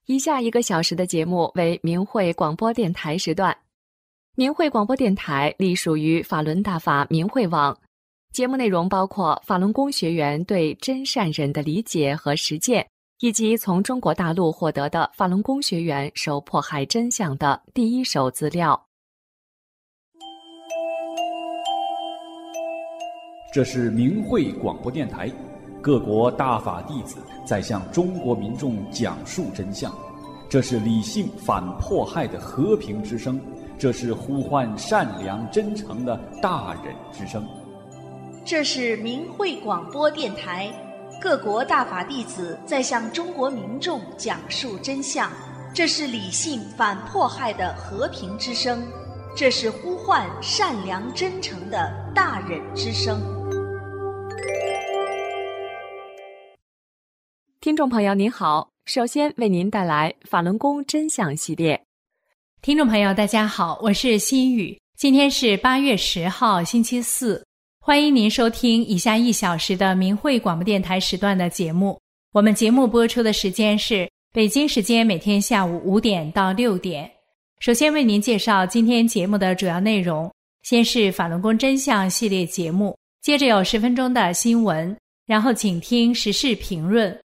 以下1个小时的节目为明慧广播电台时段。明慧广播电台隶属于法轮大法明慧网，节目内容包括法轮功学员对真善忍的理解和实践，以及从中国大陆获得的法轮功学员受迫害真相的第一手资料。 这是明慧广播电台，各国大法弟子在向中国民众讲述真相，这是理性反迫害的和平之声，这是呼唤善良真诚的大忍之声。 这是明慧广播电台，各国大法弟子在向中国民众讲述真相，这是理性反迫害的和平之声，这是呼唤善良真诚的大忍之声。 听众朋友您好，首先为您带来法轮功真相系列。 听众朋友大家好，我是心雨，今天是8月10号星期四，欢迎您收听以下1小时的明慧广播电台时段的节目。我们节目播出的时间是北京时间每天下午5点到6点。首先为您介绍今天节目的主要内容，先是法轮功真相系列节目，接着有10分钟的新闻，然后请听时事评论，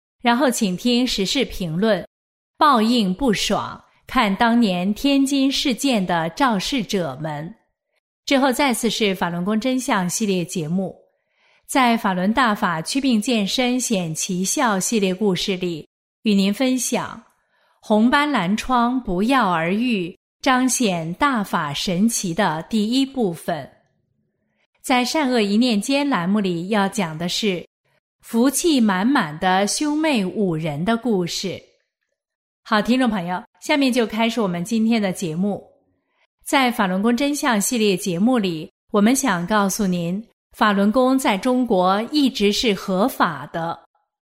报应不爽，看当年天津事件的肇事者们。之后再次是法轮功真相系列节目，在法轮大法祛病健身显奇效系列故事里，与您分享红斑蓝疮不药而愈，彰显大法神奇的第一部分。在善恶一念间栏目里要讲的是福气满满的兄妹5人的故事。好，听众朋友，下面就开始我们今天的节目。在法轮功真相系列节目里，我们想告诉您，法轮功在中国一直是合法的。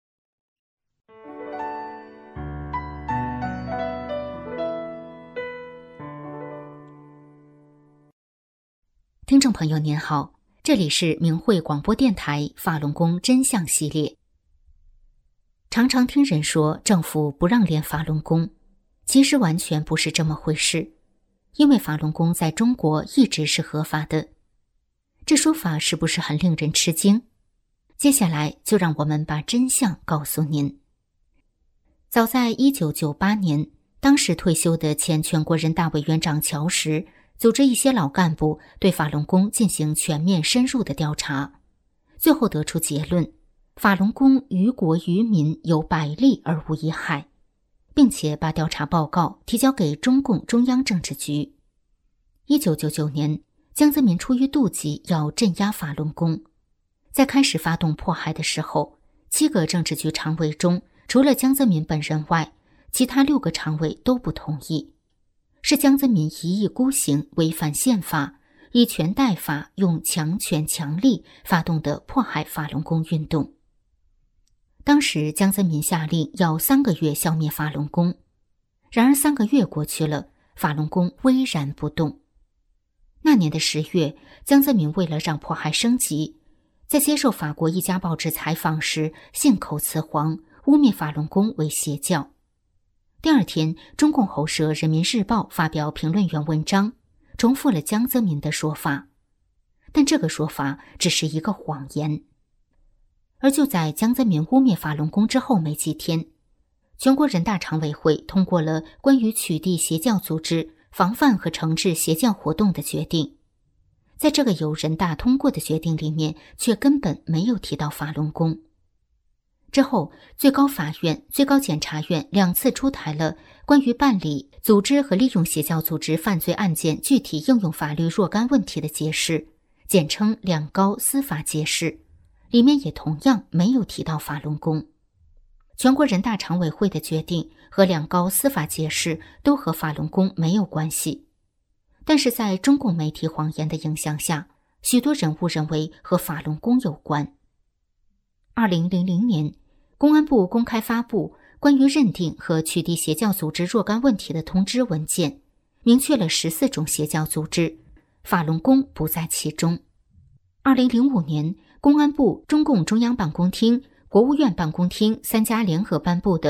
听众朋友您好，这里是明慧广播电台法轮功真相系列。常常听人说政府不让练法轮功，其实完全不是这么回事，因为法轮功在中国一直是合法的。这说法是不是很令人吃惊？接下来就让我们把真相告诉您。早在1998年，当时退休的前全国人大委员长乔石组织一些老干部对法轮功进行全面深入的调查，最后得出结论，法轮功于国于民有百利而无一害，并且把调查报告提交给中共中央政治局。1999年，江泽民出于妒忌要镇压法轮功，在开始发动迫害的时候，7个政治局常委中，除了江泽民本人外，其他6个常委都不同意。是江泽民一意孤行，违反宪法，以权代法，用强权强力发动的迫害法轮功运动。当时江泽民下令要3个月消灭法轮功，然而3个月过去了，法轮功巍然不动。那年的10月，江泽民为了让迫害升级，在接受法国一家报纸采访时信口雌黄，污蔑法轮功为邪教。第二天，中共喉舌《人民日报》发表评论员文章，重复了江泽民的说法，但这个说法只是一个谎言。而就在江泽民污蔑法轮功之后没几天，全国人大常委会通过了关于取缔邪教组织、防范和惩治邪教活动的决定。在这个由人大通过的决定里面，却根本没有提到法轮功。之后，最高法院、最高检察院2次出台了关于办理、组织和利用邪教组织犯罪案件具体应用法律若干问题的解释，简称2高司法解释，里面也同样没有提到法轮功。全国人大常委会的决定和2高司法解释都和法轮功没有关系，但是在中共媒体谎言的影响下，许多人误认为和法轮功有关。2000年，公安部公开发布关于认定和取缔邪教组织若干问题的通知文件，明确了14种邪教组织，法轮功不在其中。2005年，公安部、中共中央办公厅、国务院办公厅3家联合颁布的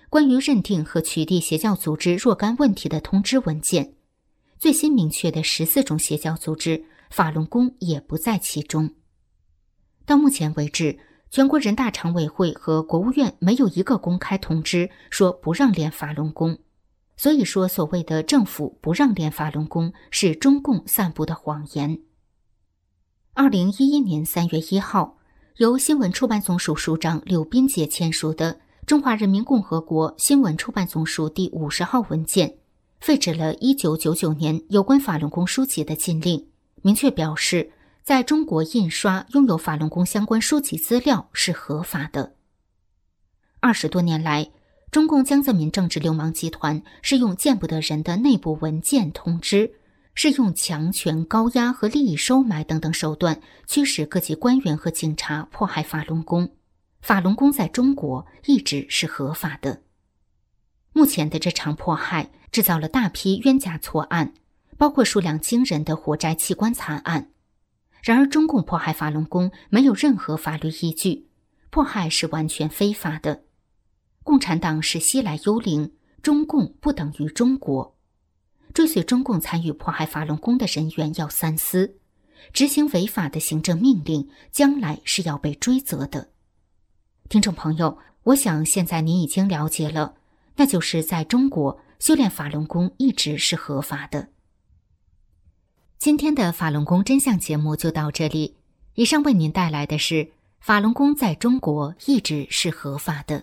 关于认定和取缔邪教组织若干问题的通知文件，最新明确的14种邪教组织，法轮功也不在其中。到目前为止，全国人大常委会和国务院没有一个公开通知说不让练法轮功，所以说所谓的政府不让练法轮功是中共散布的谎言。2011年3月1号，由新闻出版总署署长柳斌杰签署的《中华人民共和国新闻出版总署第50号文件》，废止了1999年有关法轮功书籍的禁令，明确表示在中国印刷拥有法轮功相关书籍资料是合法的。20多年来，中共江泽民政治流氓集团是用见不得人的内部文件通知，是用强权、高压和利益收买等等手段驱使各级官员和警察迫害法轮功。法轮功在中国一直是合法的。目前的这场迫害制造了大批冤假错案，包括数量惊人的活摘器官惨案。然而中共迫害法轮功没有任何法律依据，迫害是完全非法的。共产党是西来幽灵，中共不等于中国。追随中共参与迫害法轮功的人员要三思，执行违法的行政命令，将来是要被追责的。听众朋友，我想现在您已经了解了，那就是在中国修炼法轮功一直是合法的。今天的法轮功真相节目就到这里，以上为您带来的是法轮功在中国一直是合法的。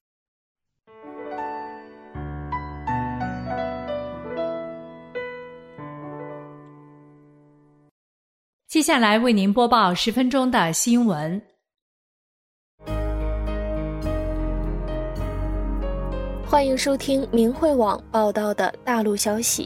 接下来为您播报10分钟的新闻。 欢迎收听明慧网报道的大陆消息。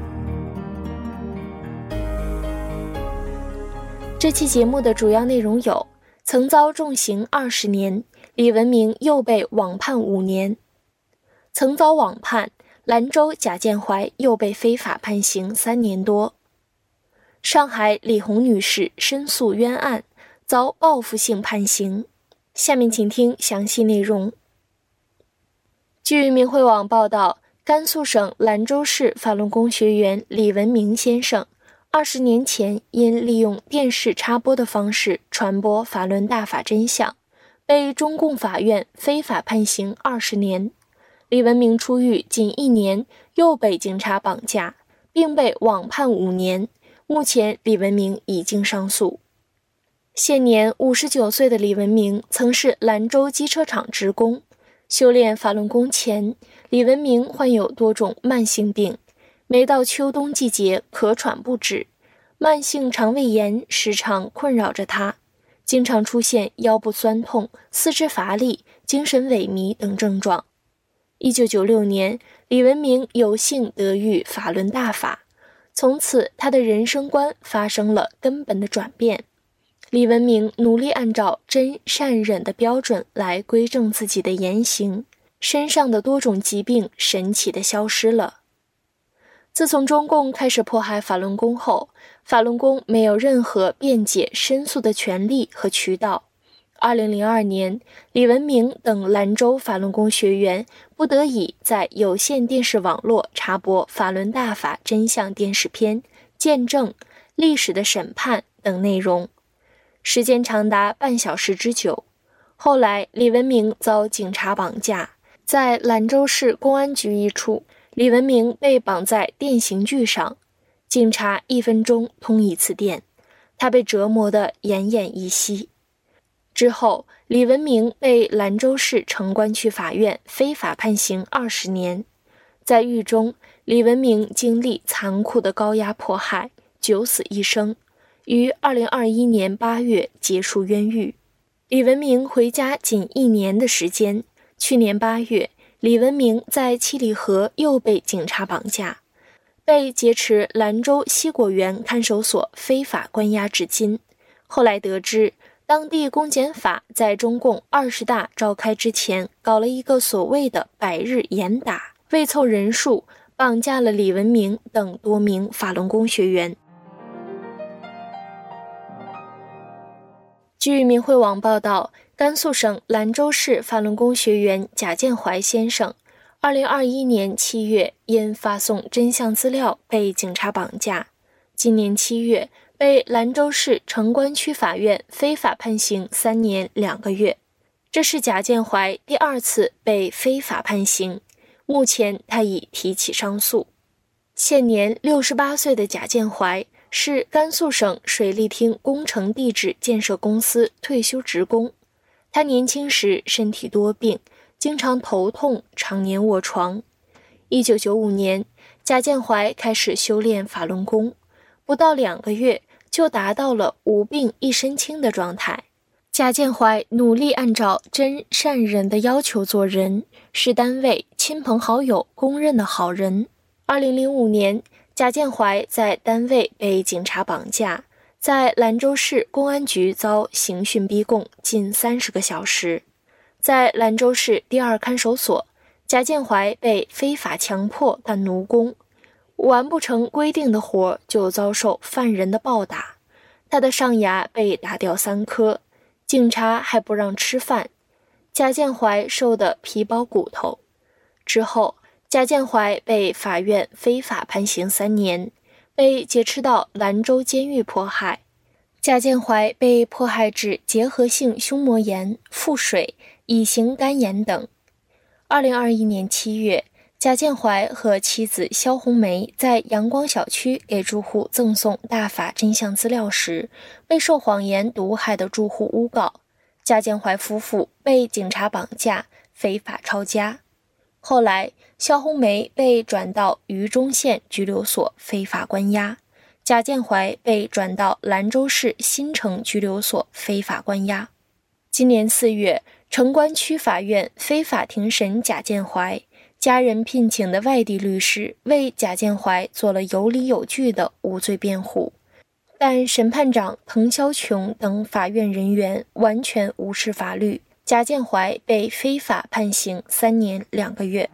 这期节目的主要内容有：曾遭重刑20年，李文明又被网判5年；曾遭网判，兰州贾建怀又被非法判刑3年多；上海李红女士申诉冤案，遭报复性判刑。下面请听详细内容。据明慧网报道，甘肃省兰州市法轮功学员李文明先生20年前因利用电视插播的方式传播法轮大法真相，被中共法院非法判刑20年。李文明出狱仅1年，又被警察绑架，并被网判5年。目前李文明已经上诉。现年59岁的李文明曾是兰州机车厂职工。修炼法轮功前，李文明患有多种慢性病，每到秋冬季节咳喘不止，慢性肠胃炎时常困扰着他，经常出现腰部酸痛、四肢乏力、精神萎靡等症状。1996年，李文明有幸得遇法轮大法，从此他的人生观发生了根本的转变。李文明努力按照真善忍的标准来规正自己的言行，身上的多种疾病神奇地消失了。自从中共开始迫害法轮功后，法轮功没有任何辩解申诉的权利和渠道。2002年，李文明等兰州法轮功学员不得已在有线电视网络插播法轮大法真相电视片、见证、历史的审判等内容，时间长达半小时之久。后来李文明遭警察绑架，在兰州市公安局一处，李文明被绑在电刑具上，警察1分钟通1次电，他被折磨得奄奄一息。之后，李文明被兰州市城关区法院非法判刑20年。在狱中，李文明经历残酷的高压迫害，九死一生，于2021年8月结束冤狱。李文明回家仅1年的时间，去年8月，李文明在七里河又被警察绑架，被劫持兰州西果园看守所非法关押至今。后来得知，当地公检法在中共20大召开之前搞了一个所谓的100日严打，为凑人数，绑架了李文明等多名法轮功学员。 据明慧网报道，甘肃省兰州市法轮功学员贾建怀先生2021年7月因发送真相资料被警察绑架，今年7月被兰州市城关区法院非法判刑3年2个月。这是贾建怀第2次被非法判刑，目前他已提起上诉。现年68岁的贾建怀是甘肃省水利厅工程地质建设公司退休职工。他年轻时身体多病，经常头痛，常年卧床。1995年，贾建怀开始修炼法轮功，不到2个月就达到了无病一身轻的状态。贾建怀努力按照真善忍的要求做人，是单位、亲朋好友公认的好人。2005年，贾建怀在单位被警察绑架，在兰州市公安局遭刑讯逼供近30个小时。在兰州市第2看守所，贾建怀被非法强迫干奴工，完不成规定的活就遭受犯人的暴打，他的上牙被打掉3颗，警察还不让吃饭，贾建怀瘦得皮包骨头。之后，贾建怀被法院非法判刑3年，被劫持到兰州监狱迫害。贾建怀被迫害致结核性胸膜炎、腹水、乙型肝炎等。2021年7月，贾建怀和妻子肖红梅在阳光小区给住户赠送大法真相资料时，被受谎言毒害的住户诬告，贾建怀夫妇被警察绑架，非法抄家。后来，肖红梅被转到榆中县拘留所非法关押，贾建怀被转到兰州市新城拘留所非法关押。今年4月，城关区法院非法庭审贾建怀，家人聘请的外地律师为贾建怀做了有理有据的无罪辩护，但审判长滕肖琼等法院人员完全无视法律，贾建怀被非法判刑3年2个月。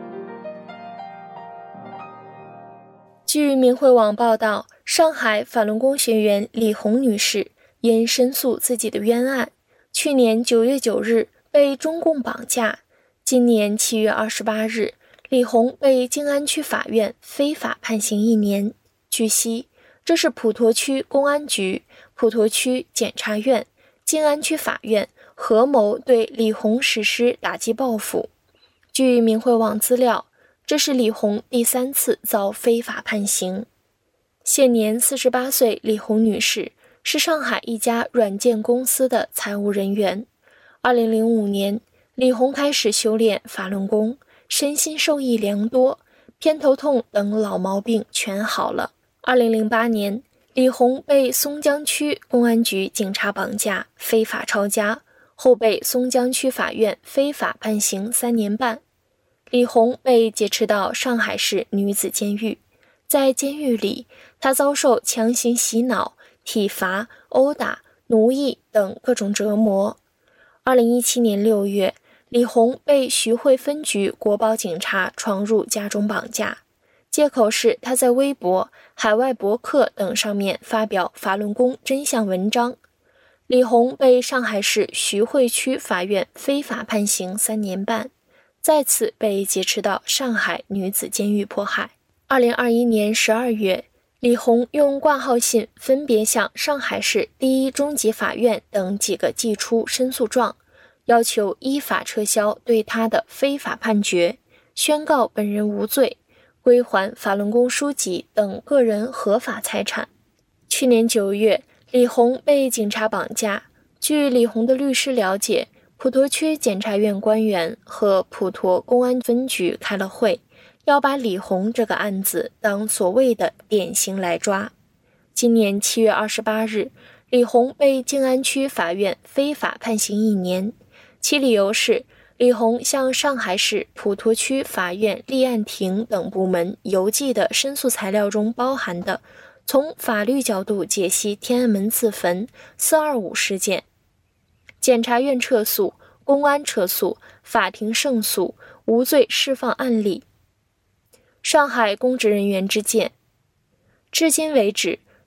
据明慧网报道，上海法轮功学员李红女士因申诉自己的冤案，去年9月9日被中共绑架，今年7月28日，李红被静安区法院非法判刑1年。据悉，这是普陀区公安局、普陀区检察院、静安区法院合谋对李红实施打击报复。据明慧网资料，这是李红第3次遭非法判刑。现年48岁李红女士是上海一家软件公司的财务人员。2005年，李红开始修炼法轮功，身心受益良多，偏头痛等老毛病全好了。2008年，李红被松江区公安局警察绑架，非法抄家，后被松江区法院非法判刑3年半。李红被劫持到上海市女子监狱，在监狱里，她遭受强行洗脑、体罚、殴打、奴役等各种折磨。2017年6月，李红被徐汇分局国保警察闯入家中绑架，借口是她在微博、海外博客等上面发表法轮功真相文章。李红被上海市徐汇区法院非法判刑3年半。再次被劫持到上海女子监狱迫害。2021年12月，李红用挂号信分别向上海市第一中级法院等几个寄出申诉状，要求依法撤销对他的非法判决，宣告本人无罪，归还法轮功书籍等个人合法财产。去年9月，李红被警察绑架。据李红的律师了解，普陀区检察院官员和普陀公安分局开了会，要把李红这个案子当所谓的典型来抓。今年7月28日，李红被静安区法院非法判刑1年，其理由是李红向上海市普陀区法院立案庭等部门邮寄的申诉材料中包含的从法律角度解析天安门自焚、425事件。检察院撤诉，公安撤诉，法庭胜诉，无罪释放案例。上海公职人员之见，至今为止，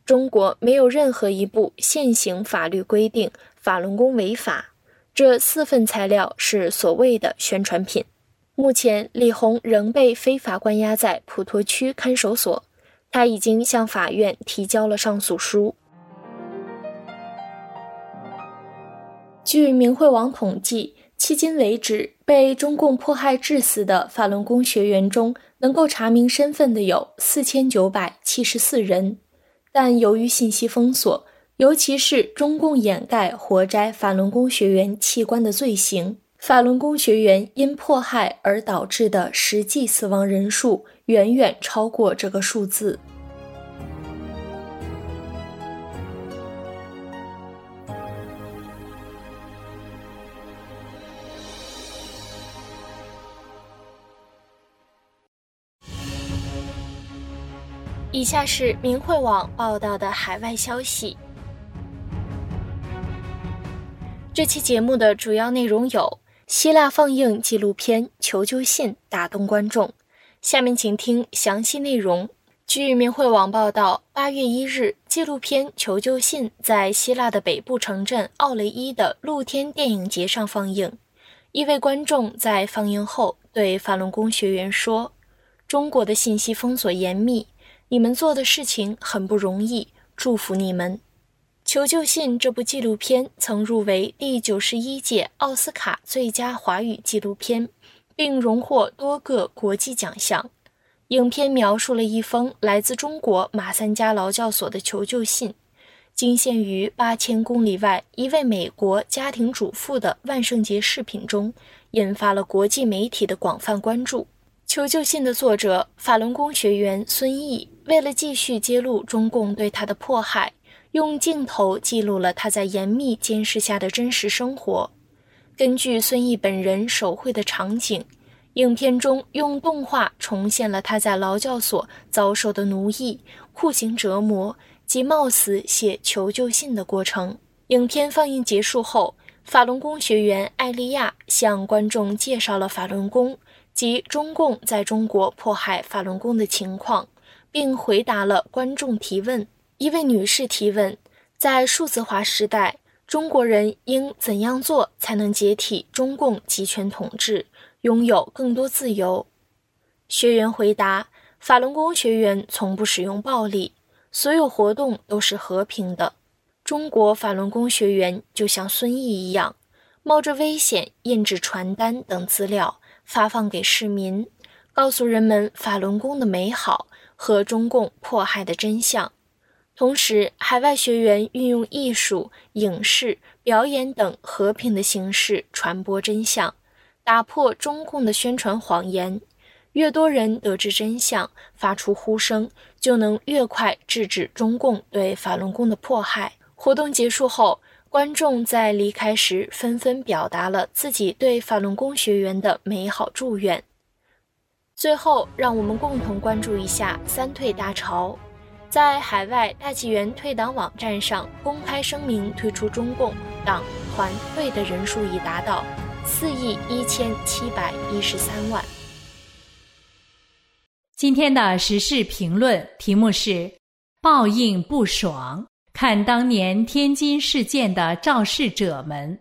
中国没有任何一部现行法律规定法轮功违法，这4份材料是所谓的宣传品。目前李红仍被非法关押在普陀区看守所，他已经向法院提交了上诉书。据明慧网统计，迄今为止被中共迫害致死的法轮功学员中，能够查明身份的有4974人，但由于信息封锁，尤其是中共掩盖活摘法轮功学员器官的罪行，法轮功学员因迫害而导致的实际死亡人数远远超过这个数字。以下是明慧网报道的海外消息。这期节目的主要内容有：希腊放映纪录片《求救信》打动观众。下面请听详细内容。据明慧网报道，8月1日，纪录片《求救信》在希腊的北部城镇奥雷伊的露天电影节上放映。一位观众在放映后对法轮功学员说：“中国的信息封锁严密，你们做的事情很不容易，祝福你们。”《求救信》这部纪录片曾入围第91届奥斯卡最佳华语纪录片，并荣获多个国际奖项。影片描述了一封来自中国马三家劳教所的求救信，惊现于8000公里外一位美国家庭主妇的万圣节视频中，引发了国际媒体的广泛关注。求救信的作者法轮功学员孙毅，为了继续揭露中共对他的迫害，用镜头记录了他在严密监视下的真实生活。根据孙毅本人手绘的场景，影片中用动画重现了他在劳教所遭受的奴役、酷刑折磨及冒死写求救信的过程。影片放映结束后，法轮功学员艾利亚向观众介绍了法轮功及中共在中国迫害法轮功的情况，并回答了观众提问。一位女士提问：在数字化时代，中国人应怎样做才能解体中共集权统治，拥有更多自由？学员回答：法轮功学员从不使用暴力，所有活动都是和平的。中国法轮功学员就像孙毅一样，冒着危险印制传单等资料发放给市民，告诉人们法轮功的美好和中共迫害的真相。同时，海外学员运用艺术、影视、表演等和平的形式传播真相，打破中共的宣传谎言。越多人得知真相，发出呼声，就能越快制止中共对法轮功的迫害。活动结束后，观众在离开时纷纷表达了自己对法轮功学员的美好祝愿。最后，让我们共同关注一下三退大潮。在海外大纪元退党网站上公开声明退出中共党团队的人数已达到4.1713亿。 今天的时事评论题目是报应不爽，看当年天津事件的肇事者们。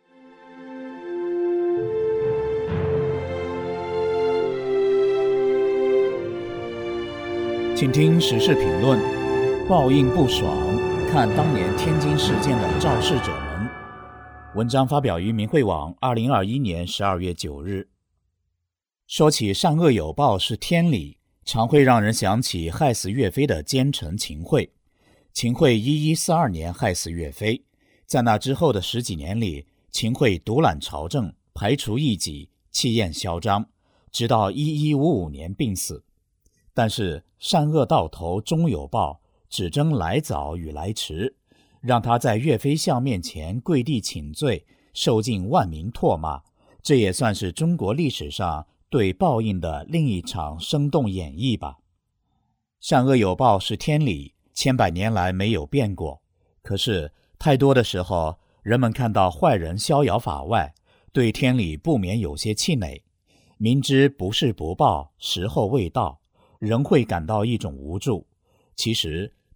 请听时事评论：报应不爽，看当年天津事件的肇事者们。文章发表于明慧网2021年12月9日。说起善恶有报是天理，常会让人想起害死岳飞的奸臣秦桧。秦桧1142年害死岳飞，在那之后的10几年里，秦桧独揽朝政，排除异己，气焰嚣张，直到1155年病死。但是善恶到头终有报，只争来早与来迟，让他在岳飞像面前跪地请罪，受尽万民唾骂，这也算是中国历史上对报应的另一场生动演绎吧。善恶有报是天理，千百年来没有变过。可是太多的时候，人们看到坏人逍遥法外，对天理不免有些气馁，明知不是不报，时候未到，仍会感到一种无助。其实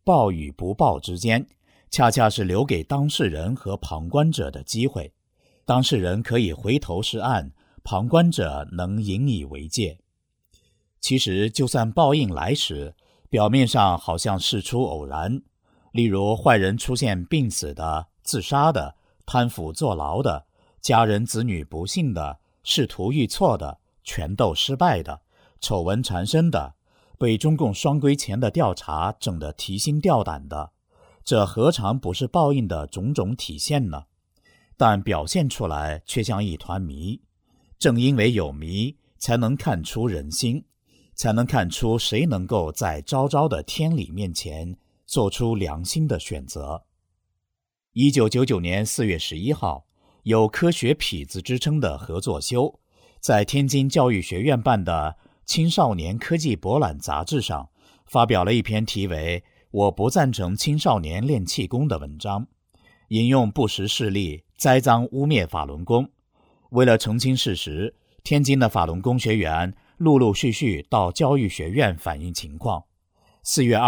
报与不报之间，恰恰是留给当事人和旁观者的机会。当事人可以回头是岸，旁观者能引以为戒。其实就算报应来时，表面上好像事出偶然，例如坏人出现病死的、自杀的、贪腐坐牢的、家人子女不幸的、仕途遇挫的、权斗失败的、丑闻缠身的、被中共双规前的调查整得提心吊胆的，这何尝不是报应的种种体现呢？但表现出来却像一团谜。正因为有谜，才能看出人心，才能看出谁能够在昭昭的天理面前做出良心的选择。1999年4月11号，有科学痞子之称的何作修，在天津教育学院办的青少年科技博览杂志上发表了一篇题为《我不赞成青少年练气功》的文章，引用不实事例栽赃污蔑法轮功。为了澄清事实，天津的法轮功学员陆陆续续到教育学院反映情况。4月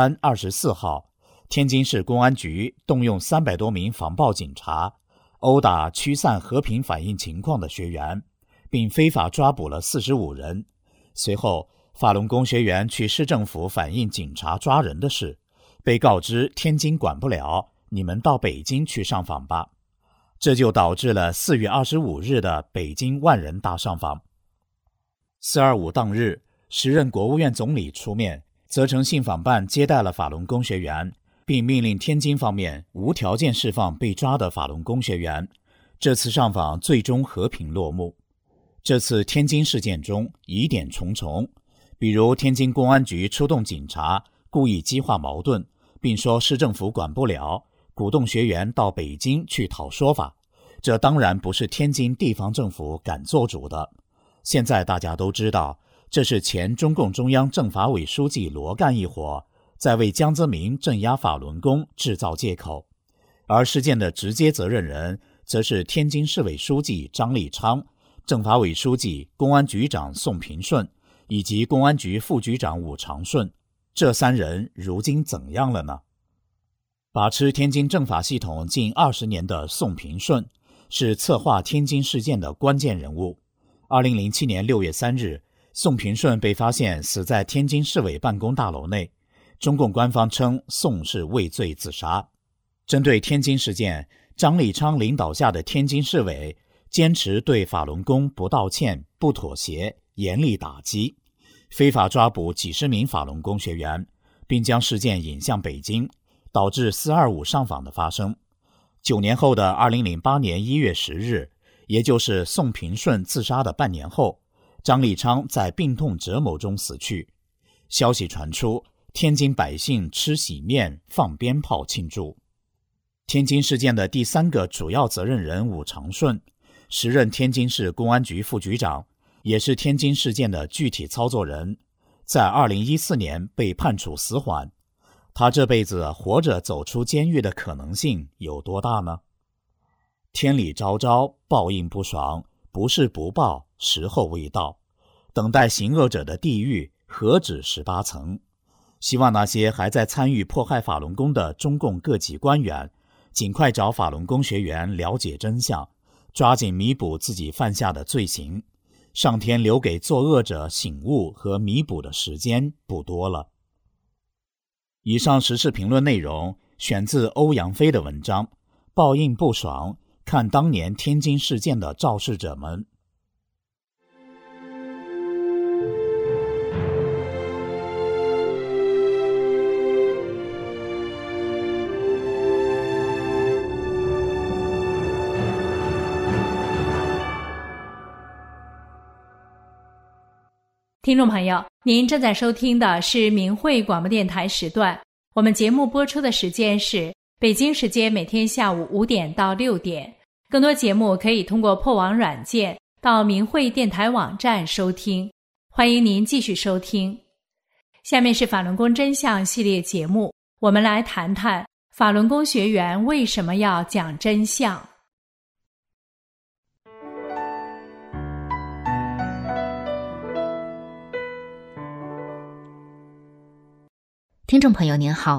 23、24号，天津市公安局动用300多名防暴警察，殴打驱散和平反映情况的学员，并非法抓捕了45人。随后，法轮功学员去市政府反映警察抓人的事，被告知天津管不了，你们到北京去上访吧。这就导致了4月25日的北京万人大上访。425当日，时任国务院总理出面，责成信访办接待了法轮功学员，并命令天津方面无条件释放被抓的法轮功学员。这次上访最终和平落幕。这次天津事件中疑点重重，比如天津公安局出动警察，故意激化矛盾，并说市政府管不了，鼓动学员到北京去讨说法。这当然不是天津地方政府敢做主的。现在大家都知道，这是前中共中央政法委书记罗干一伙在为江泽民镇压法轮功制造借口，而事件的直接责任人则是天津市委书记张立昌、政法委书记、公安局长宋平顺以及公安局副局长武长顺。这3人如今怎样了呢？把持天津政法系统近20年的宋平顺是策划天津事件的关键人物。2007年6月3日，宋平顺被发现死在天津市委办公大楼内，中共官方称宋是畏罪自杀。针对天津事件，张立昌领导下的天津市委坚持对法轮功不道歉、不妥协，严厉打击，非法抓捕几十名法轮功学员，并将事件引向北京，导致425上访的发生。9年后的2008年1月10日，也就是宋平顺自杀的半年后，张立昌在病痛折磨中死去。消息传出，天津百姓吃洗面、放鞭炮庆祝。天津事件的第3个主要责任人武长顺，时任天津市公安局副局长，也是天津事件的具体操作人，在2014年被判处死缓。他这辈子活着走出监狱的可能性有多大呢？天理昭昭，报应不爽，不是不报，时候未到。等待行恶者的地狱何止18层？希望那些还在参与迫害法轮功的中共各级官员，尽快找法轮功学员了解真相，抓紧弥补自己犯下的罪行。上天留给作恶者醒悟和弥补的时间不多了。以上时事评论内容选自欧阳飞的文章《报应不爽，看当年天津事件的肇事者们》。 听众朋友，您正在收听的是明慧广播电台时段，我们节目播出的时间是北京时间每天下午5点到6点。更多节目可以通过破网软件到明慧电台网站收听，欢迎您继续收听。下面是法轮功真相系列节目，我们来谈谈法轮功学员为什么要讲真相。 听众朋友您好，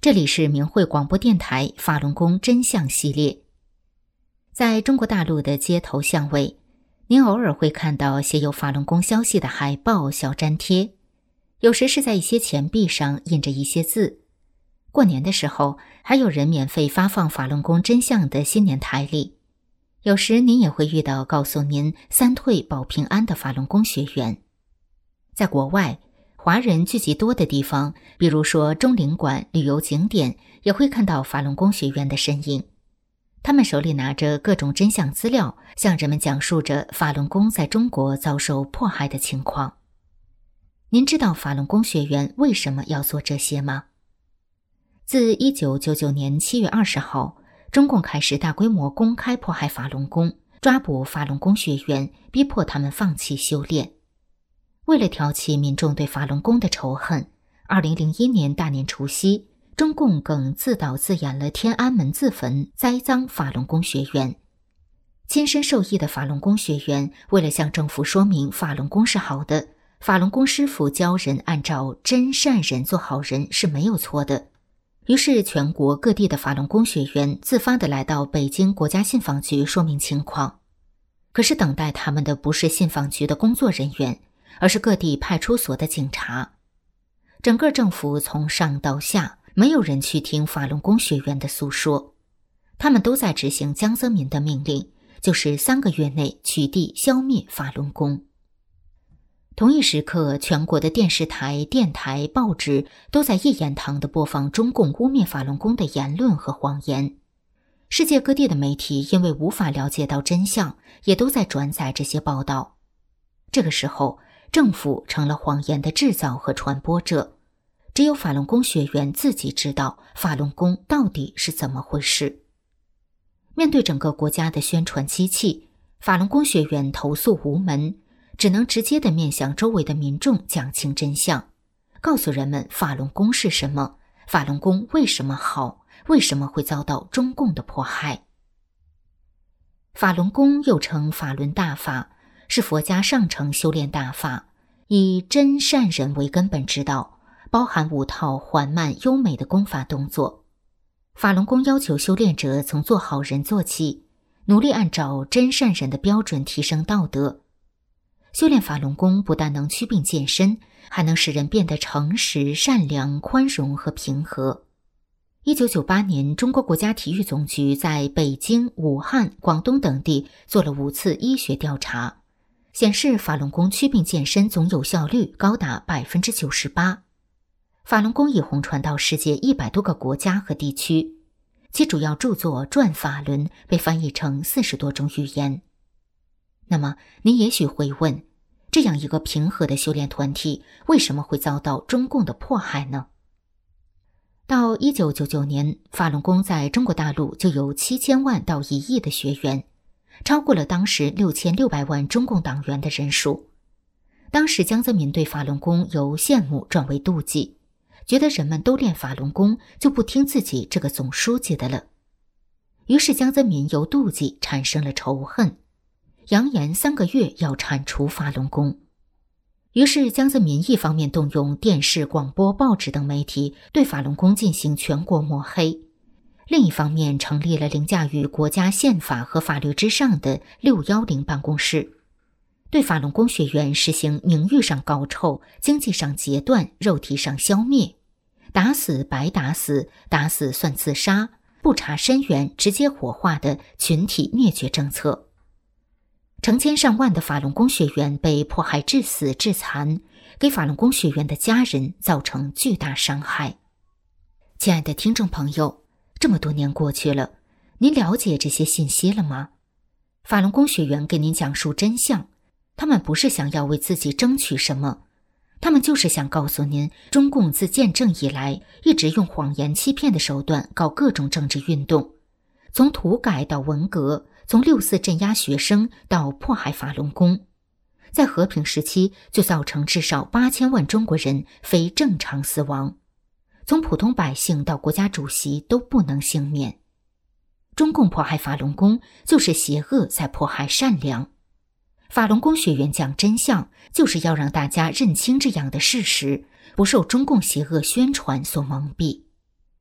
这里是明慧广播电台法轮功真相系列。在中国大陆的街头巷尾，您偶尔会看到写有法轮功消息的海报、小粘贴，有时是在一些钱币上印着一些字。过年的时候，还有人免费发放法轮功真相的新年台历。有时您也会遇到告诉您三退保平安的法轮功学员。在国外，华人聚集多的地方，比如说中领馆、旅游景点，也会看到法轮功学员的身影。他们手里拿着各种真相资料，向人们讲述着法轮功在中国遭受迫害的情况。您知道法轮功学员为什么要做这些吗？自1999年7月20号，中共开始大规模公开迫害法轮功，抓捕法轮功学员，逼迫他们放弃修炼。为了挑起民众对法轮功的仇恨，2001年大年除夕，中共更自导自演了天安门自焚，栽赃法轮功学员。亲身受益的法轮功学员为了向政府说明法轮功是好的，法轮功师傅教人按照真善人做好人是没有错的，于是全国各地的法轮功学员自发地来到北京国家信访局说明情况。可是等待他们的不是信访局的工作人员，而是各地派出所的警察。整个政府从上到下，没有人去听法轮功学员的诉说，他们都在执行江泽民的命令，就是3个月内取缔消灭法轮功。同一时刻，全国的电视台、电台、报纸都在一言堂地播放中共污蔑法轮功的言论和谎言。世界各地的媒体因为无法了解到真相，也都在转载这些报道。这个时候，政府成了谎言的制造和传播者，只有法轮功学员自己知道法轮功到底是怎么回事。面对整个国家的宣传机器，法轮功学员投诉无门，只能直接地面向周围的民众讲清真相，告诉人们法轮功是什么，法轮功为什么好，为什么会遭到中共的迫害。法轮功又称法轮大法，是佛家上乘修炼大法，以真善人为根本之道，包含5套缓慢优美的功法动作。法轮功要求修炼者从做好人做起，努力按照真善人的标准提升道德。修炼法轮功不但能祛病健身，还能使人变得诚实、善良、宽容和平和。1998年，中国国家体育总局在北京、武汉、广东等地做了5次医学调查，显示法轮功祛病健身总有效率高达 98%。 法轮功已红传到世界100多个国家和地区，其主要著作《转法轮》被翻译成40多种语言。那么您也许会问，这样一个平和的修炼团体为什么会遭到中共的迫害呢？到1999年，法轮功在中国大陆就有7000万到1亿的学员，超过了当时6600万中共党员的人数。当时江泽民对法轮功由羡慕转为妒忌，觉得人们都练法轮功，就不听自己这个总书记的了。于是江泽民由妒忌产生了仇恨，扬言3个月要铲除法轮功。于是江泽民一方面动用电视、广播、报纸等媒体对法轮功进行全国抹黑，另一方面成立了凌驾于国家宪法和法律之上的610办公室，对法轮功学员实行名誉上搞臭、经济上截断、肉体上消灭，打死白打死，打死算自杀，不查深源直接火化的群体灭绝政策。成千上万的法轮功学员被迫害致死致残，给法轮功学员的家人造成巨大伤害。亲爱的听众朋友，这么多年过去了，您了解这些信息了吗？法轮功学员给您讲述真相，他们不是想要为自己争取什么，他们就是想告诉您，中共自建政以来一直用谎言欺骗的手段搞各种政治运动，从土改到文革，从6·4镇压学生到迫害法轮功，在和平时期就造成至少8000万中国人非正常死亡，从普通百姓到国家主席都不能幸免。中共迫害法轮功，就是邪恶在迫害善良。法轮功学员讲真相，就是要让大家认清这样的事实，不受中共邪恶宣传所蒙蔽。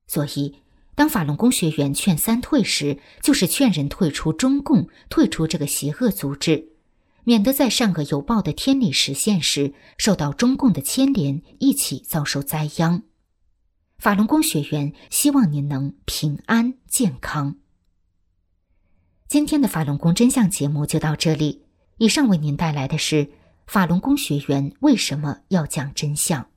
所以当法轮功学员劝三退时，就是劝人退出中共，退出这个邪恶组织，免得在善恶有报的天理实现时，受到中共的牵连，一起遭受灾殃。法轮功学员希望您能平安健康。今天的法轮功真相节目就到这里，以上为您带来的是法轮功学员为什么要讲真相。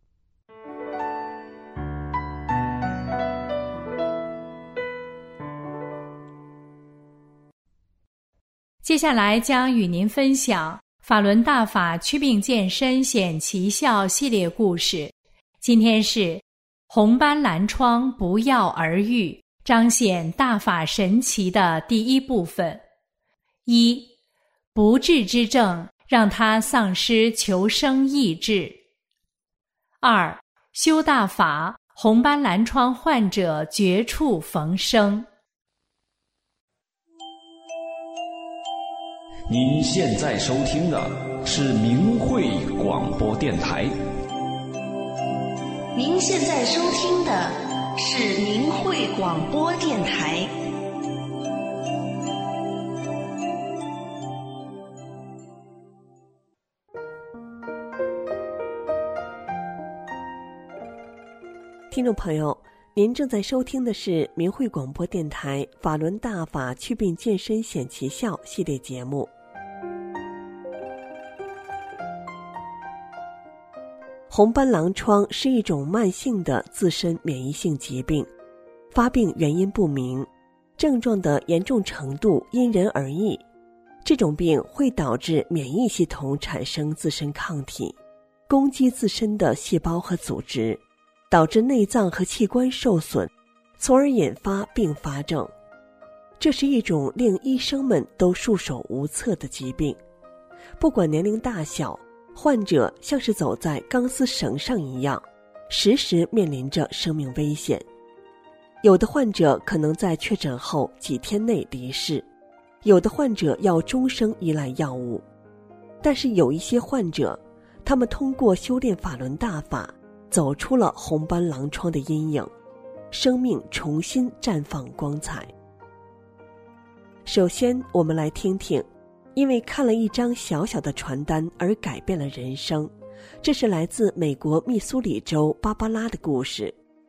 接下来将与您分享法轮大法祛病健身显奇效系列故事。今天是红斑蓝疮不药而愈，彰显大法神奇的第一部分。1. 不治之症让他丧失求生意志。2. 修大法，红斑蓝疮患者绝处逢生。 您现在收听的是明慧广播电台。 您现在收听的是明慧广播电台。 听众朋友，您正在收听的是明慧广播电台法轮大法祛病健身显奇效系列节目。红斑狼疮是一种慢性的自身免疫性疾病，发病原因不明，症状的严重程度因人而异。这种病会导致免疫系统产生自身抗体，攻击自身的细胞和组织，导致内脏和器官受损，从而引发并发症。这是一种令医生们都束手无策的疾病，不管年龄大小，患者像是走在钢丝绳上一样，时时面临着生命危险。有的患者可能在确诊后几天内离世，有的患者要终生依赖药物。但是有一些患者，他们通过修炼法轮大法，走出了红斑狼疮的阴影，生命重新绽放光彩。首先，我们来听听因为看了一张小小的传单而改变了人生，这是来自美国密苏里州芭芭拉的故事。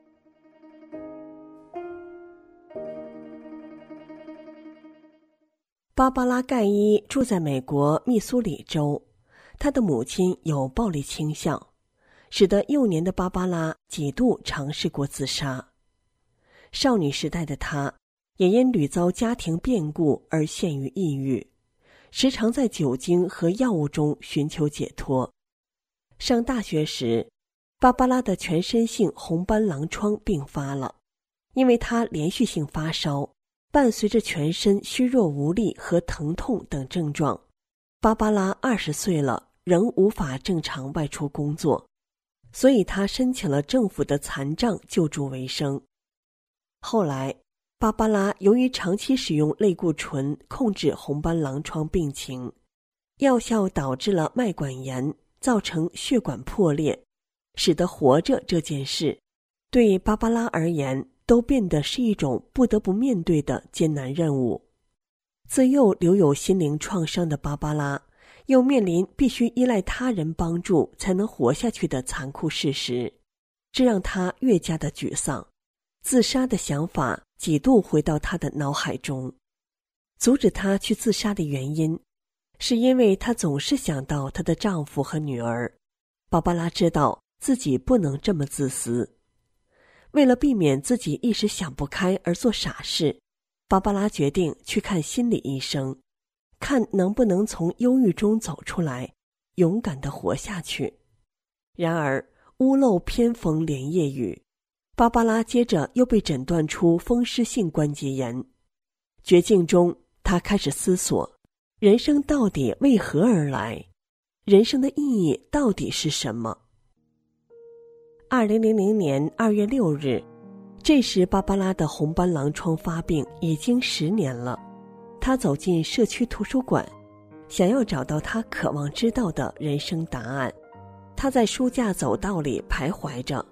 芭芭拉·盖伊住在美国密苏里州，她的母亲有暴力倾向，使得幼年的芭芭拉几度尝试过自杀。少女时代的她也因屡遭家庭变故而陷于抑郁，时常在酒精和药物中寻求解脱。上大学时，芭芭拉的全身性红斑狼疮病发了，因为她连续性发烧，伴随着全身虚弱无力和疼痛等症状。芭芭拉20岁了，仍无法正常外出工作，所以她申请了政府的残障救助为生。后来，芭芭拉由于长期使用类固醇控制红斑狼疮病情，药效导致了脉管炎，造成血管破裂，使得活着这件事对芭芭拉而言都变得是一种不得不面对的艰难任务。自幼留有心灵创伤的芭芭拉，又面临必须依赖他人帮助才能活下去的残酷事实，这让她越加的沮丧。自杀的想法几度回到她的脑海中。阻止她去自杀的原因，是因为她总是想到她的丈夫和女儿。芭芭拉知道自己不能这么自私。为了避免自己一时想不开而做傻事，芭芭拉决定去看心理医生，看能不能从忧郁中走出来，勇敢地活下去。然而屋漏偏逢连夜雨，芭芭拉接着又被诊断出风湿性关节炎。绝境中，她开始思索，人生到底为何而来？人生的意义到底是什么？2000年2月6日，这时芭芭拉的红斑狼疮发病已经10年了。她走进社区图书馆，想要找到她渴望知道的人生答案。她在书架走道里徘徊着，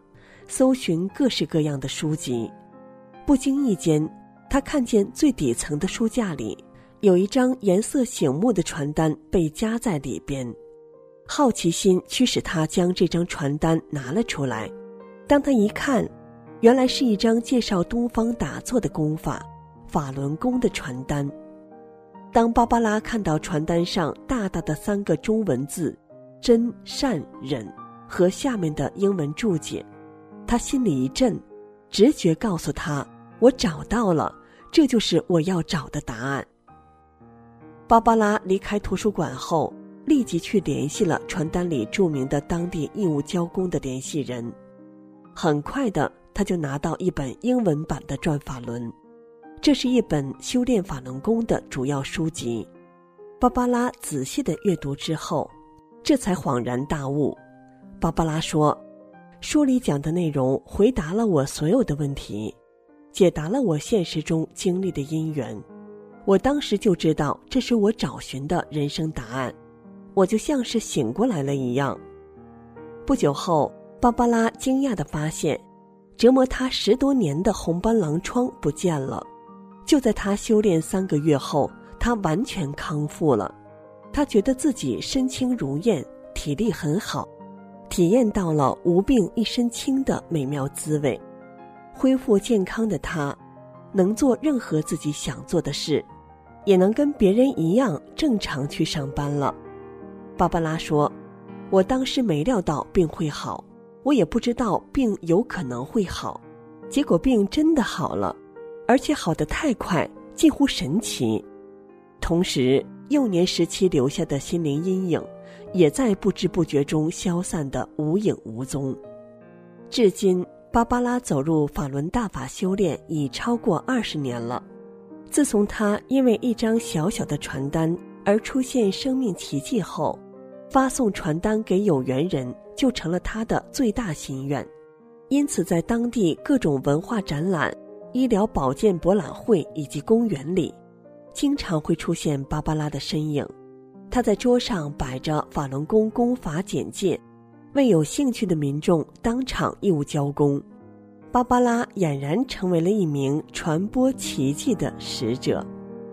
搜寻各式各样的书籍。不经意间，他看见最底层的书架里有一张颜色醒目的传单被夹在里边。好奇心驱使他将这张传单拿了出来。当他一看，原来是一张介绍东方打坐的功法法轮功的传单。当芭芭拉看到传单上大大的3个中文字真善忍和下面的英文注解，他心里一震，直觉告诉他，我找到了，这就是我要找的答案。芭芭拉离开图书馆后，立即去联系了传单里著名的当地义务教工的联系人。很快的，他就拿到一本英文版的《转法轮》，这是一本修炼法轮功的主要书籍。芭芭拉仔细的阅读之后，这才恍然大悟。芭芭拉说，书里讲的内容回答了我所有的问题，解答了我现实中经历的因缘。我当时就知道这是我找寻的人生答案，我就像是醒过来了一样。不久后，芭芭拉惊讶地发现，折磨她10多年的红斑狼疮不见了。就在她修炼3个月后，她完全康复了。她觉得自己身轻如燕，体力很好，体验到了无病一身轻的美妙滋味。恢复健康的她，能做任何自己想做的事，也能跟别人一样正常去上班了。芭芭拉说，我当时没料到病会好，我也不知道病有可能会好，结果病真的好了，而且好得太快，近乎神奇。同时，幼年时期留下的心灵阴影也在不知不觉中消散得无影无踪。至今，芭芭拉走入法轮大法修炼已超过20年了。自从她因为一张小小的传单而出现生命奇迹后，发送传单给有缘人就成了她的最大心愿。因此在当地各种文化展览、医疗保健博览会以及公园里，经常会出现芭芭拉的身影。她在桌上摆着法轮功功法简介，为有兴趣的民众当场义务教功。芭芭拉俨然成为了一名传播奇迹的使者。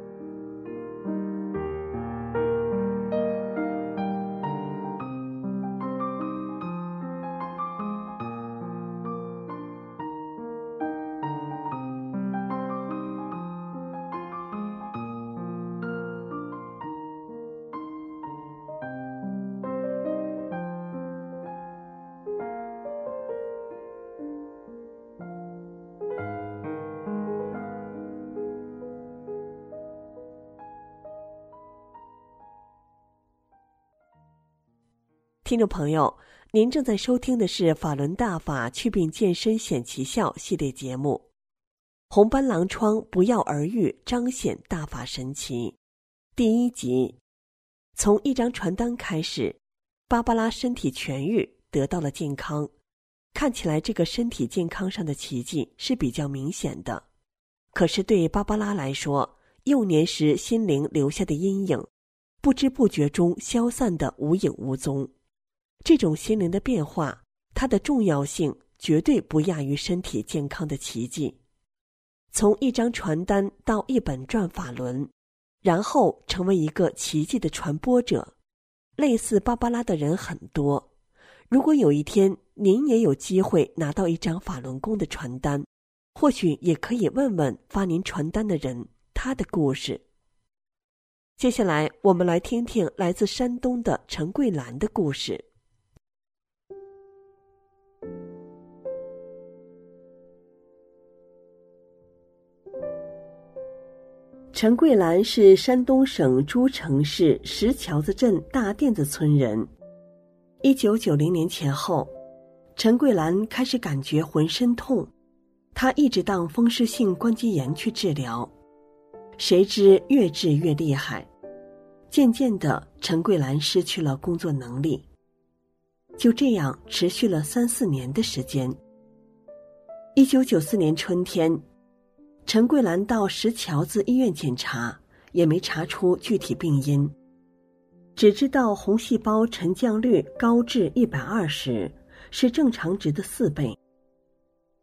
听众朋友，您正在收听的是法轮大法祛病健身显奇效系列节目，红斑狼疮不药而愈，彰显大法神奇第1集。从一张传单开始，芭芭拉身体痊愈，得到了健康。看起来这个身体健康上的奇迹是比较明显的，可是对芭芭拉来说，幼年时心灵留下的阴影，不知不觉中消散得无影无踪。这种心灵的变化，它的重要性绝对不亚于身体健康的奇迹。从一张传单到一本转法轮，然后成为一个奇迹的传播者，类似芭芭拉的人很多。如果有一天您也有机会拿到一张法轮功的传单，或许也可以问问发您传单的人他的故事。接下来我们来听听来自山东的陈桂兰的故事。陈桂兰是山东省诸城市石桥子镇大甸子村人。1990年前后，陈桂兰开始感觉浑身痛，她一直当风湿性关节炎去治疗，谁知越治越厉害，渐渐的陈桂兰失去了工作能力。就这样持续了3、4年的时间。1994年春天，陈桂兰到石桥子医院检查，也没查出具体病因，只知道红细胞沉降率高至120，是正常值的4倍，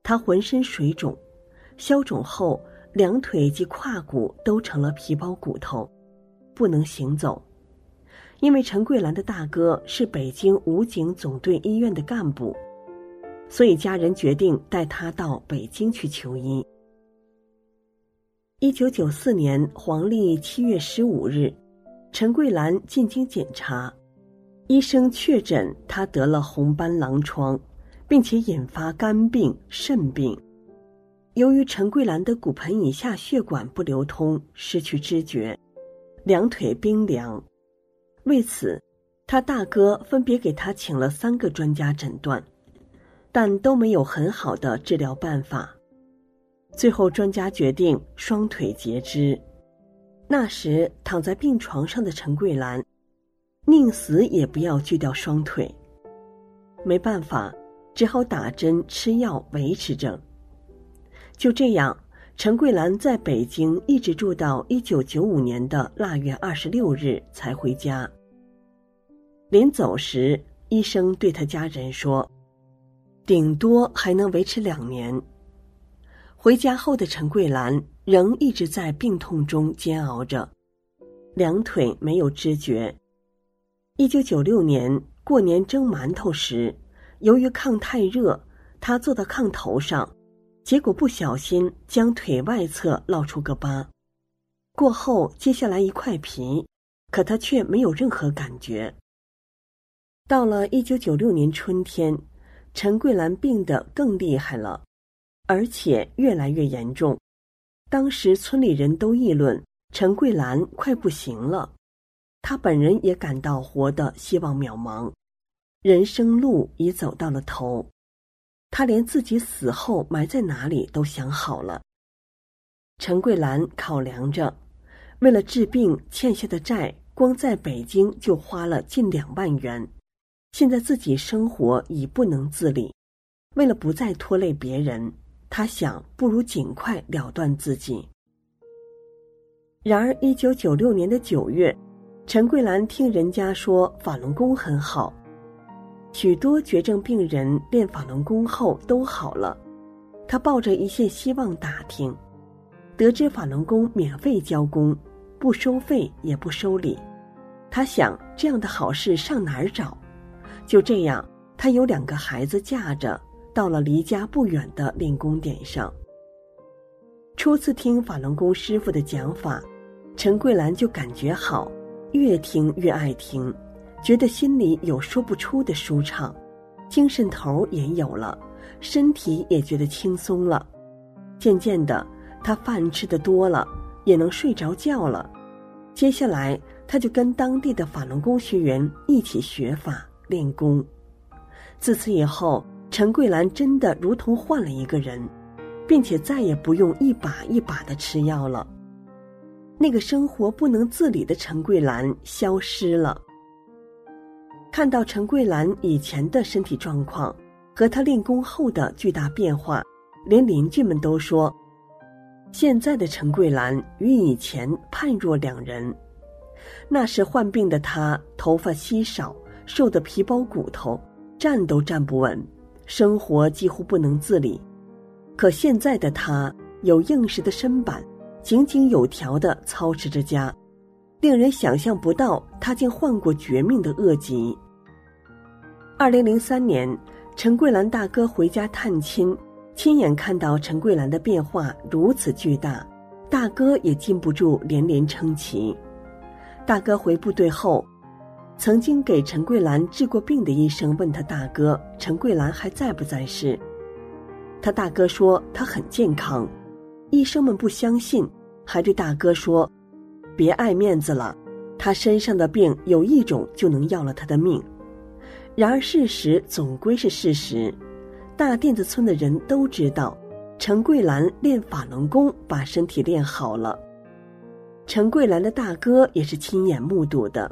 他浑身水肿，消肿后两腿及胯骨都成了皮包骨头，不能行走。因为陈桂兰的大哥是北京武警总队医院的干部，所以家人决定带他到北京去求医。1994年黄历7月15日，陈桂兰进京检查，医生确诊她得了红斑狼疮，并且引发肝病、肾病。由于陈桂兰的骨盆以下血管不流通，失去知觉，两腿冰凉。为此，他大哥分别给他请了3个专家诊断，但都没有很好的治疗办法。最后专家决定双腿截肢。那时躺在病床上的陈桂兰宁死也不要锯掉双腿，没办法，只好打针吃药维持着。就这样，陈桂兰在北京一直住到1995年的腊月26日才回家。临走时，医生对他家人说，顶多还能维持2年。回家后的陈桂兰仍一直在病痛中煎熬着，两腿没有知觉。1996年过年蒸馒头时，由于炕太热，他坐到炕头上，结果不小心将腿外侧烙出个疤，过后接下来一块皮，可他却没有任何感觉。到了1996年春天，陈桂兰病得更厉害了，而且越来越严重。当时村里人都议论陈桂兰快不行了，她本人也感到活的希望渺茫，人生路已走到了头。她连自己死后埋在哪里都想好了。陈桂兰考量着，为了治病欠下的债，光在北京就花了近2万元。现在自己生活已不能自理，为了不再拖累别人，他想不如尽快了断自己。然而1996年的9月，陈桂兰听人家说法轮功很好，许多绝症病人练法轮功后都好了，他抱着一线希望打听，得知法轮功免费教功，不收费也不收礼。他想，这样的好事上哪儿找？就这样，他有2个孩子架着，到了离家不远的练功点上。初次听法轮功师傅的讲法，陈桂兰就感觉好，越听越爱听，觉得心里有说不出的舒畅，精神头也有了，身体也觉得轻松了。渐渐的，他饭吃得多了，也能睡着觉了。接下来，他就跟当地的法轮功学员一起学法练功。自此以后，陈桂兰真的如同换了一个人，并且再也不用一把一把的吃药了。那个生活不能自理的陈桂兰消失了。看到陈桂兰以前的身体状况和她练功后的巨大变化，连邻居们都说，现在的陈桂兰与以前判若两人。那时患病的她头发稀少，瘦得皮包骨头，站都站不稳，生活几乎不能自理。可现在的她有硬实的身板，井井有条地操持着家，令人想象不到她竟患过绝命的恶疾。2003年，陈桂兰大哥回家探亲，亲眼看到陈桂兰的变化如此巨大，大哥也禁不住连连称奇。大哥回部队后，曾经给陈桂兰治过病的医生问他大哥陈桂兰还在不在世，他大哥说他很健康。医生们不相信，还对大哥说，别爱面子了，他身上的病有一种就能要了他的命。然而事实总归是事实，大甸子村的人都知道，陈桂兰练法轮功把身体练好了。陈桂兰的大哥也是亲眼目睹的。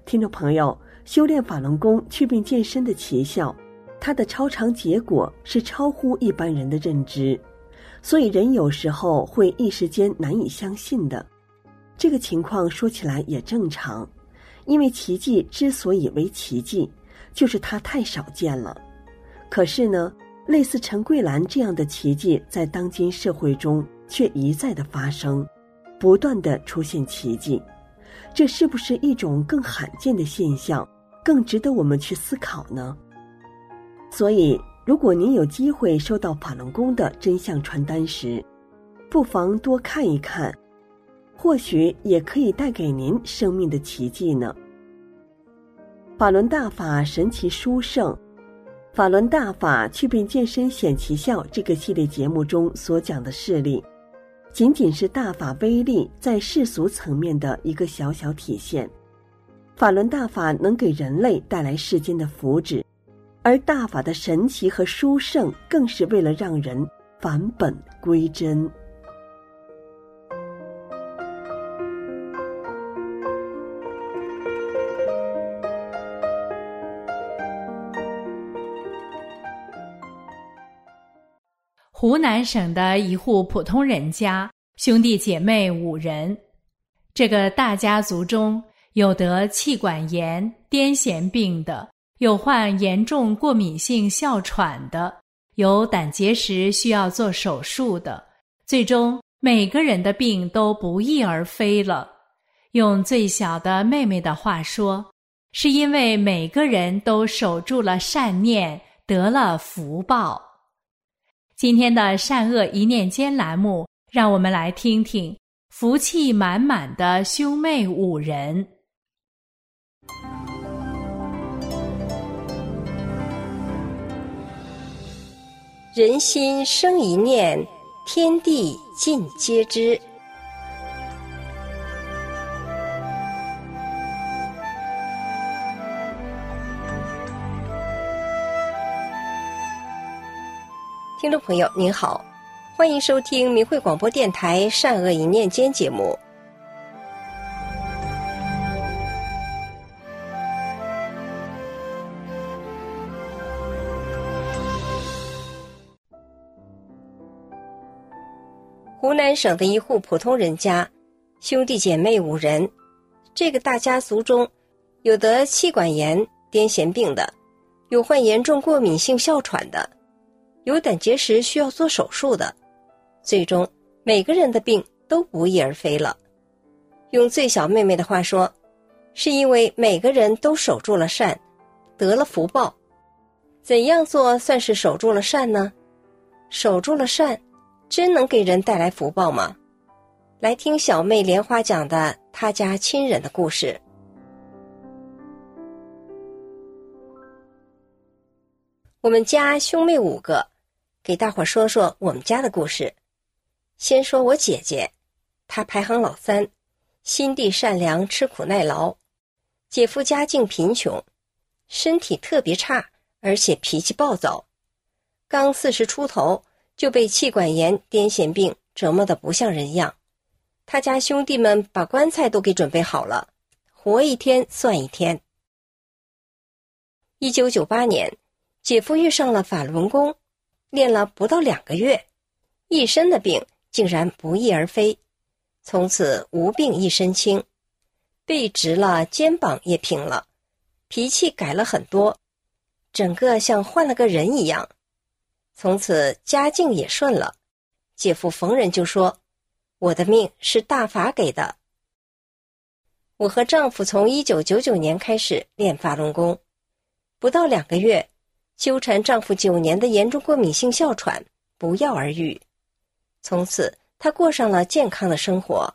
听众朋友，修炼法轮功祛病健身的奇效，它的超常结果是超乎一般人的认知，所以人有时候会一时间难以相信的。这个情况说起来也正常，因为奇迹之所以为奇迹，就是它太少见了。可是呢，类似陈桂兰这样的奇迹在当今社会中却一再的发生，不断的出现奇迹，这是不是一种更罕见的现象，更值得我们去思考呢？所以如果您有机会收到法轮功的真相传单时，不妨多看一看，或许也可以带给您生命的奇迹呢。法轮大法神奇殊胜，法轮大法祛病健身显奇效这个系列节目中所讲的事例，仅仅是大法威力在世俗层面的一个小小体现。法轮大法能给人类带来世间的福祉，而大法的神奇和殊胜更是为了让人返本归真。 湖南省的一户普通人家，兄弟姐妹5人。这个大家族中有得气管炎、癫痫病的，有患严重过敏性哮喘的，有胆结石需要做手术的，最终每个人的病都不翼而飞了。用最小的妹妹的话说，是因为每个人都守住了善念，得了福报。今天的善恶一念间栏目，让我们来听听福气满满的兄妹5人。 人心生一念，天地尽皆知。听众朋友您好，欢迎收听明慧广播电台善恶一念间节目。湖南省的一户普通人家，兄弟姐妹5人。这个大家族中，有得气管炎、癫痫病的，有患严重过敏性哮喘的，有胆结石需要做手术的，最终每个人的病都不翼而飞了。用最小妹妹的话说，是因为每个人都守住了善，得了福报。怎样做算是守住了善呢？守住了善，真能给人带来福报吗？来听小妹莲花讲的她家亲人的故事。我们家兄妹5个，给大伙说说我们家的故事。先说我姐姐，她排行老3，心地善良，吃苦耐劳。姐夫家境贫穷，身体特别差，而且脾气暴躁。刚40出头就被气管炎、癫痫病折磨得不像人样。他家兄弟们把棺材都给准备好了，活一天算一天。1998年，姐夫遇上了法轮功，练了不到2个月，一身的病竟然不翼而飞，从此无病一身轻，背直了，肩膀也平了，脾气改了很多，整个像换了个人一样。从此家境也顺了，姐夫逢人就说，我的命是大法给的。我和丈夫从1999年开始练法轮功，不到2个月，纠缠丈夫9年的严重过敏性哮喘不药而愈，从此他过上了健康的生活。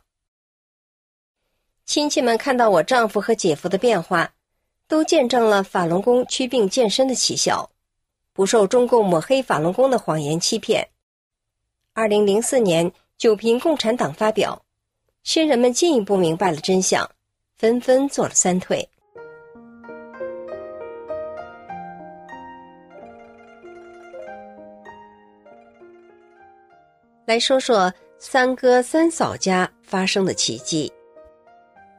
亲戚们看到我丈夫和姐夫的变化，都见证了法轮功祛病健身的奇效，不受中共抹黑法轮功的谎言欺骗。2004年，九平共产党发表，新人们进一步明白了真相，纷纷做了3退。来说说3哥3嫂家发生的奇迹。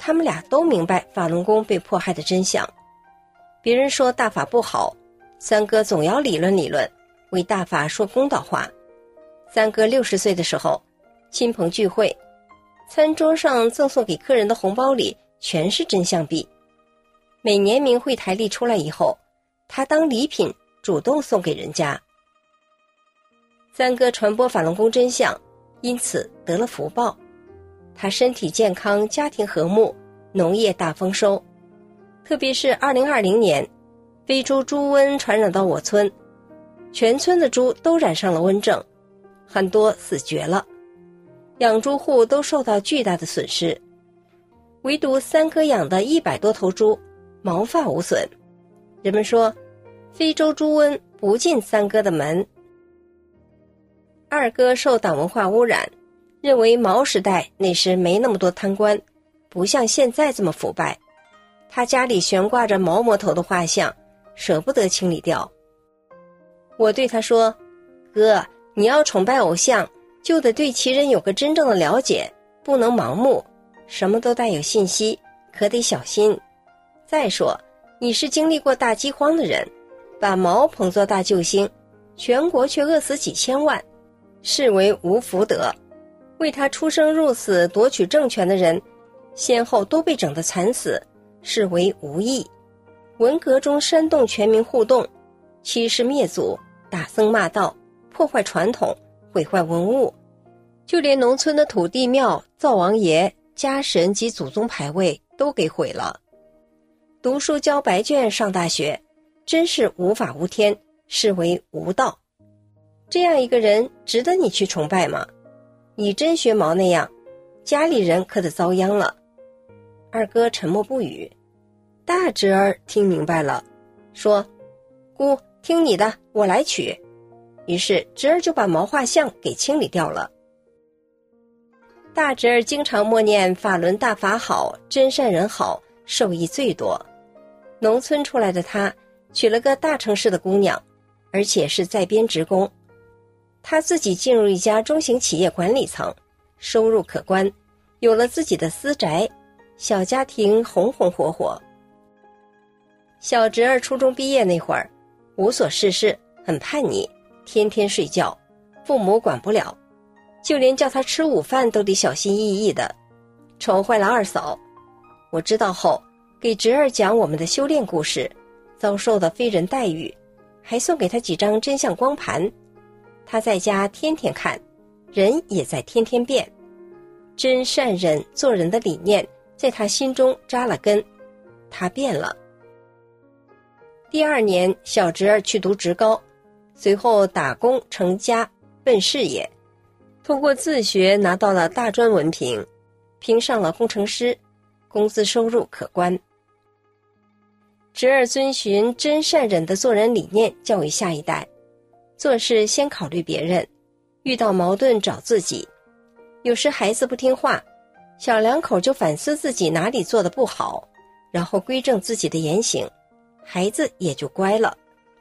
他们俩都明白法轮功被迫害的真相。别人说大法不好，三哥总要理论理论，为大法说公道话。三哥60岁的时候，亲朋聚会，餐桌上赠送给客人的红包里全是真相币。每年明慧台历出来以后，他当礼品主动送给人家。三哥传播法轮功真相，因此得了福报。他身体健康，家庭和睦，农业大丰收。特别是2020年，非洲猪瘟传染到我村，全村的猪都染上了瘟症，很多死绝了，养猪户都受到巨大的损失。唯独三哥养的100多头猪，毛发无损。人们说，非洲猪瘟不进三哥的门。二哥受党文化污染，认为毛时代那时没那么多贪官，不像现在这么腐败。他家里悬挂着毛魔头的画像，舍不得清理掉。我对他说，哥，你要崇拜偶像，就得对其人有个真正的了解，不能盲目，什么都带有信息，可得小心。再说，你是经历过大饥荒的人，把毛捧作大救星，全国却饿死几千万，视为无福德。为他出生入死夺取政权的人，先后都被整得惨死，视为无义。文革中煽动全民互动，欺师灭祖，打僧骂道，破坏传统，毁坏文物，就连农村的土地庙、灶王爷、家神及祖宗牌位都给毁了。读书交白卷上大学，真是无法无天，视为无道。这样一个人值得你去崇拜吗？你真学毛那样，家里人可得遭殃了。二哥沉默不语。大侄儿听明白了，说，姑，听你的，我来取。于是侄儿就把毛画像给清理掉了。大侄儿经常默念法轮大法好，真善人好，受益最多。农村出来的他娶了个大城市的姑娘，而且是在编职工。他自己进入一家中型企业管理层，收入可观，有了自己的私宅，小家庭红红火火。小侄儿初中毕业那会儿，无所事事，很叛逆，天天睡觉，父母管不了，就连叫他吃午饭都得小心翼翼的，宠坏了二嫂。我知道后，给侄儿讲我们的修炼故事，遭受的非人待遇，还送给他几张真相光盘。他在家天天看，人也在天天变。真善忍做人的理念在他心中扎了根，他变了。第2年，小侄儿去读职高，随后打工成家，奔事业，通过自学拿到了大专文凭，评上了工程师，工资收入可观。侄儿遵循真善忍的做人理念教育下一代，做事先考虑别人，遇到矛盾找自己。有时孩子不听话，小两口就反思自己哪里做得不好，然后规正自己的言行，孩子也就乖了。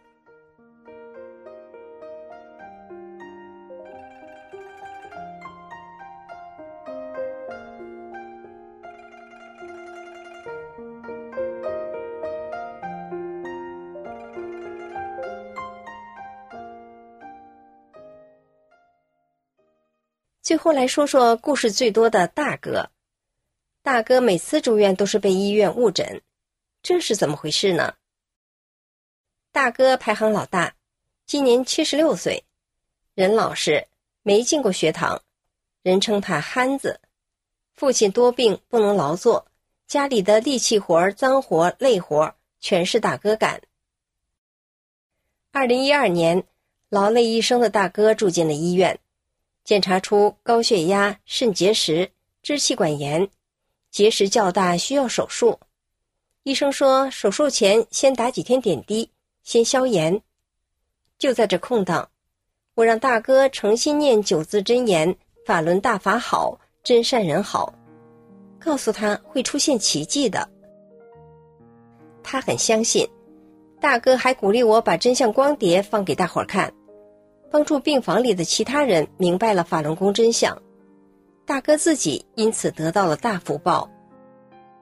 最后来说说故事最多的大哥。大哥每次住院都是被医院误诊，这是怎么回事呢？大哥排行老大，今年76岁，人老实，没进过学堂，人称他憨子。父亲多病不能劳作，家里的力气活、脏活、累活全是大哥干。2012年，劳累一生的大哥住进了医院，检查出高血压、肾结石、支气管炎，结石较大，需要手术。医生说手术前先打几天点滴，先消炎。就在这空档，我让大哥诚心念9字真言，法轮大法好，真善人好，告诉他会出现奇迹的。他很相信，大哥还鼓励我把真相光碟放给大伙儿看，帮助病房里的其他人明白了法轮功真相。大哥自己因此得到了大福报。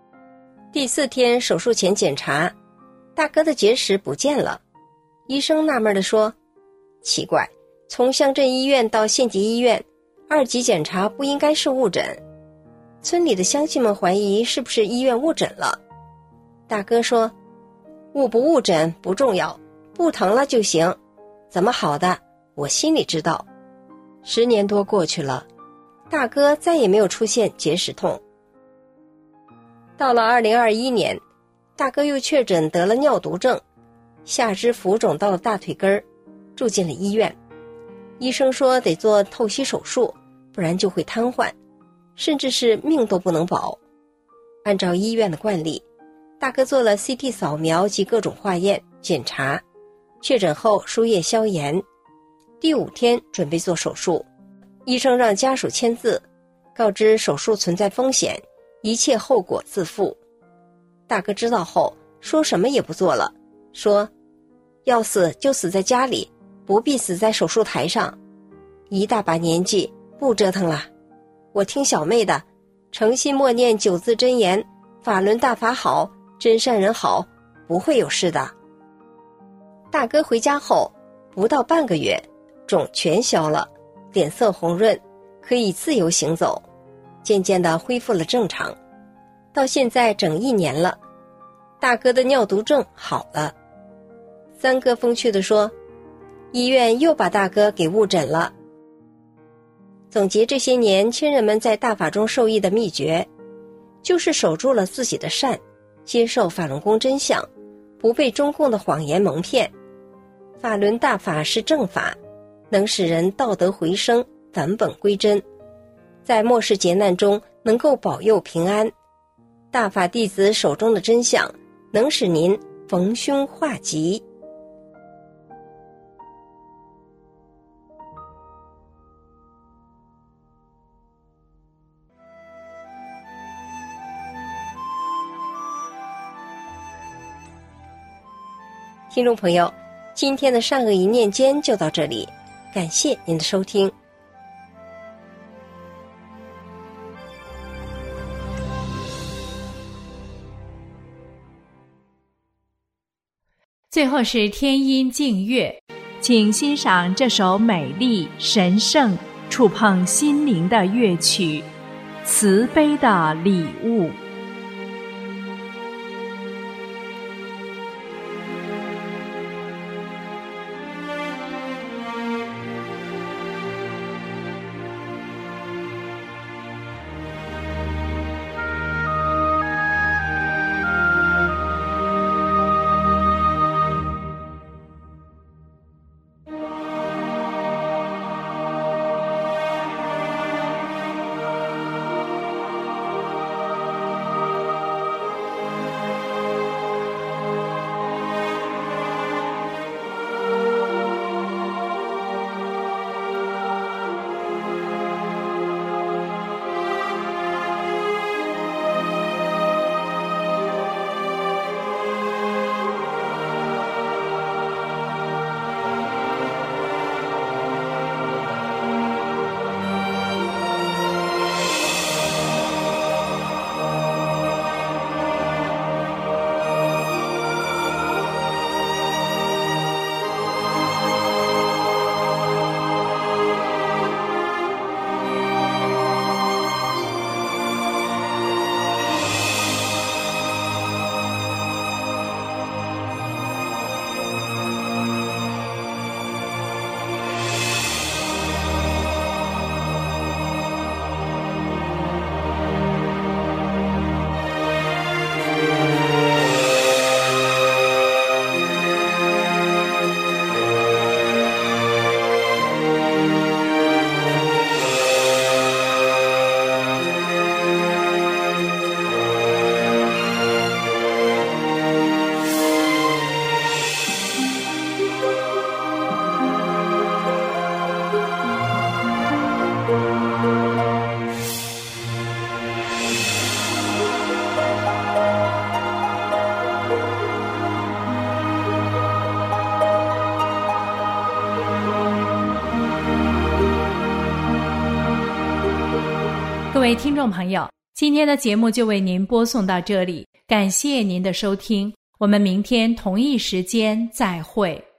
第4天手术前检查，大哥的结石不见了。医生纳闷地说，奇怪，从乡镇医院到县级医院，2级检查不应该是误诊。村里的乡亲们怀疑是不是医院误诊了。大哥说，误不误诊不重要，不疼了就行，怎么好的我心里知道。10年多过去了，大哥再也没有出现结石痛。到了2021年，大哥又确诊得了尿毒症，下肢浮肿到了大腿根儿，住进了医院。医生说得做透析手术，不然就会瘫痪，甚至是命都不能保。按照医院的惯例，大哥做了 CT 扫描及各种化验检查，确诊后输液消炎。第5天准备做手术，医生让家属签字，告知手术存在风险，一切后果自负。大哥知道后说什么也不做了，说要死就死在家里，不必死在手术台上，一大把年纪不折腾了。我听小妹的，诚心默念9字真言，法轮大法好，真善人好，不会有事的。大哥回家后不到半个月，肿全消了，脸色红润，可以自由行走，渐渐地恢复了正常。到现在整1年了，大哥的尿毒症好了。三哥风趣地说，医院又把大哥给误诊了。总结这些年亲人们在大法中受益的秘诀，就是守住了自己的善，接受法轮功真相，不被中共的谎言蒙骗。法轮大法是正法，能使人道德回升，返本归真，在末世劫难中能够保佑平安。大法弟子手中的真相，能使您逢凶化吉。听众朋友，今天的善恶一念间就到这里，感谢您的收听。 最后是天音静乐，请欣赏这首美丽、神圣、触碰心灵的乐曲《慈悲的礼物》。各位听众朋友，今天的节目就为您播送到这里， 感谢您的收听，我们明天同一时间再会。